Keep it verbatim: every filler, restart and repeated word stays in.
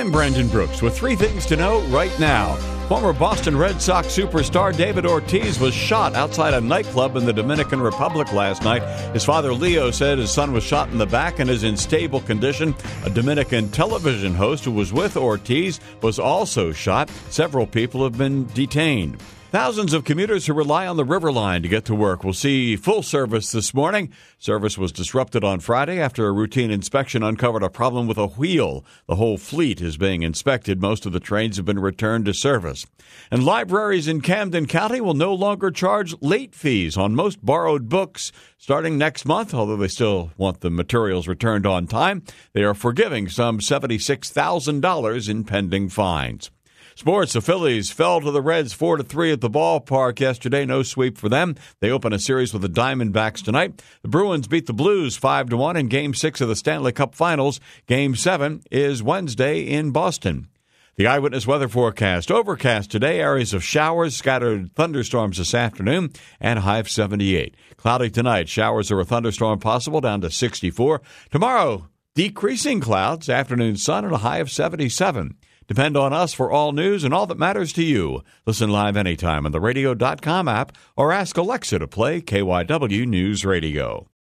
I'm Brandon Brooks with three things to know right now. Former Boston Red Sox superstar David Ortiz was shot outside a nightclub in the Dominican Republic last night. His father, Leo, said his son was shot in the back and is in stable condition. A Dominican television host who was with Ortiz was also shot. Several people have been detained. Thousands of commuters who rely on the River Line to get to work will see full service this morning. Service was disrupted on Friday after a routine inspection uncovered a problem with a wheel. The whole fleet is being inspected. Most of the trains have been returned to service. And libraries in Camden County will no longer charge late fees on most borrowed books starting next month, although they still want the materials returned on time. They are forgiving some seventy-six thousand dollars in pending fines. Sports, the Phillies fell to the Reds four to three at the ballpark yesterday. No sweep for them. They open a series with the Diamondbacks tonight. The Bruins beat the Blues five to one in Game six of the Stanley Cup Finals. Game seven is Wednesday in Boston. The Eyewitness Weather Forecast. Overcast today, areas of showers, scattered thunderstorms this afternoon, and a high of seventy-eight. Cloudy tonight, showers or a thunderstorm possible, down to sixty-four. Tomorrow, decreasing clouds, afternoon sun, and a high of seventy-seven. Depend on us for all news and all that matters to you. Listen live anytime on the radio dot com app or ask Alexa to play K Y W News Radio.